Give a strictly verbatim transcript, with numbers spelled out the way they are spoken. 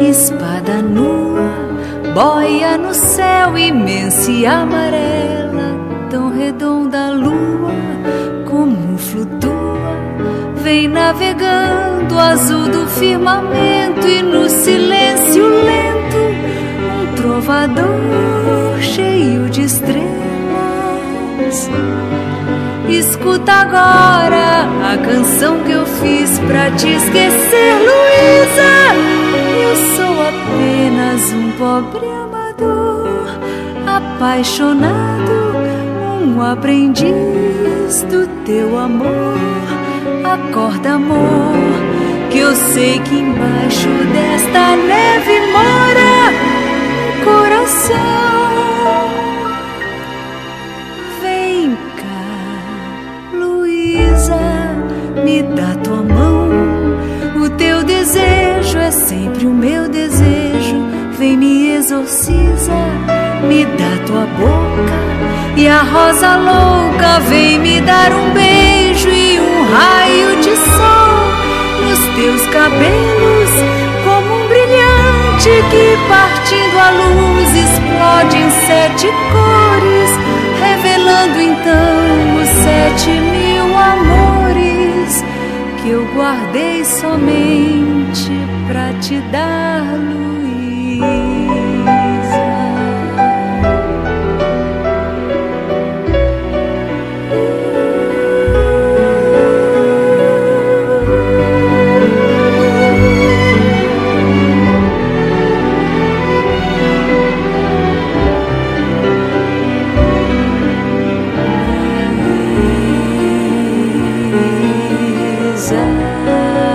espada nua boia no céu imenso e amarela, tão redonda a lua como flutua, vem navegando azul do firmamento, e no silêncio lento um trovador cheio de estrelas. Escuta agora a canção que eu fiz pra te esquecer, Luísa. Eu sou apenas um pobre amador, apaixonado, um aprendiz do teu amor. Acorda, amor, que eu sei que embaixo desta neve mora um coração. Vem cá, Luísa, me dá tua mão. O teu desejo é sempre o meu desejo. Vem, me exorciza, me dá tua boca. E a rosa louca vem me dar um beijo e um raio de sol nos teus cabelos, como um brilhante que, partindo a luz, explode em sete cores, revelando então os sete mil amores que eu guardei somente pra te dar, Luísa. Luísa.